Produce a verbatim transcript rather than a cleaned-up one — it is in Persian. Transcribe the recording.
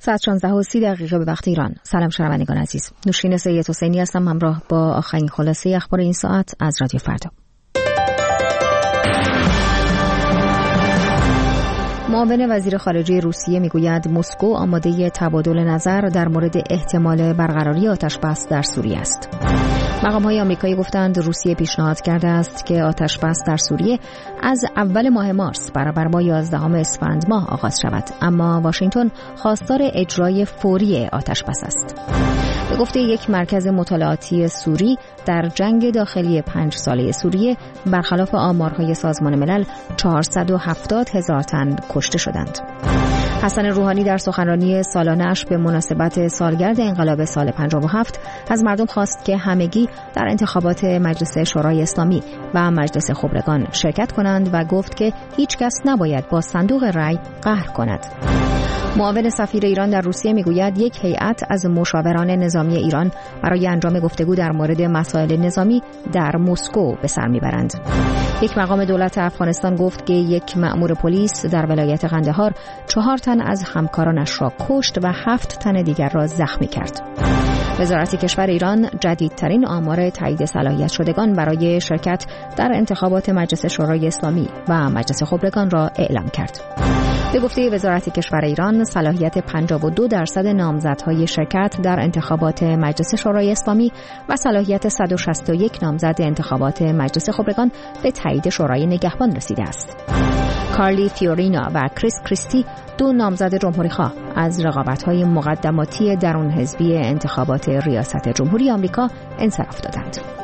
ساعت شانزده و سی دقیقه به وقت ایران. سلام شنوندگان عزیز. نوشین سید حسینی هستم همراه با آخرین خلاصه اخبار این ساعت از رادیو فردا. معاون وزیر خارجه روسیه میگوید مسکو آماده تبادل نظر در مورد احتمال برقراری آتش‌بس در سوریه است. مقام‌های آمریکایی گفتند روسیه پیشنهاد کرده است که آتش‌بس در سوریه از اول ماه مارس برابر با یازدهم اسفند ماه آغاز شود، اما واشنگتن خواستار اجرای فوری آتش‌بس است. به گفته یک مرکز مطالعاتی سوری، در جنگ داخلی پنج ساله سوریه برخلاف آمارهای سازمان ملل چهارصد و هفتاد هزار تن کشته شدند. حسن روحانی در سخنرانی سالانه‌اش به مناسبت سالگرد انقلاب سال پنجاه و هفت از مردم خواست که همگی در انتخابات مجلس شورای اسلامی و مجلس خبرگان شرکت کنند و گفت که هیچ کس نباید با صندوق رأی قهر کند. معاون سفیر ایران در روسیه میگوید یک هیئت از مشاوران نظامی ایران برای انجام گفتگو در مورد مسائل نظامی در مسکو به سر میبرند. یک مقام دولت افغانستان گفت که یک مأمور پلیس در ولایت قندهار چهار تن از همکارانش را کشت و هفت تن دیگر را زخمی کرد. وزارت کشور ایران جدیدترین آمار تایید صلاحیت شدگان برای شرکت در انتخابات مجلس شورای اسلامی و مجلس خبرگان را اعلام کرد. به گفته وزارت کشور ایران، صلاحیت پنجاه و دو درصد نامزدهای شرکت در انتخابات مجلس شورای اسلامی و صلاحیت صد و شصت و یک نامزد انتخابات مجلس خبرگان به تایید شورای نگهبان رسیده است. کارلی فیورینا و کریس کریستی، دو نامزد جمهوری‌خواه، از رقابت‌های مقدماتی درون حزبی انتخابات ریاست جمهوری آمریکا انصراف دادند.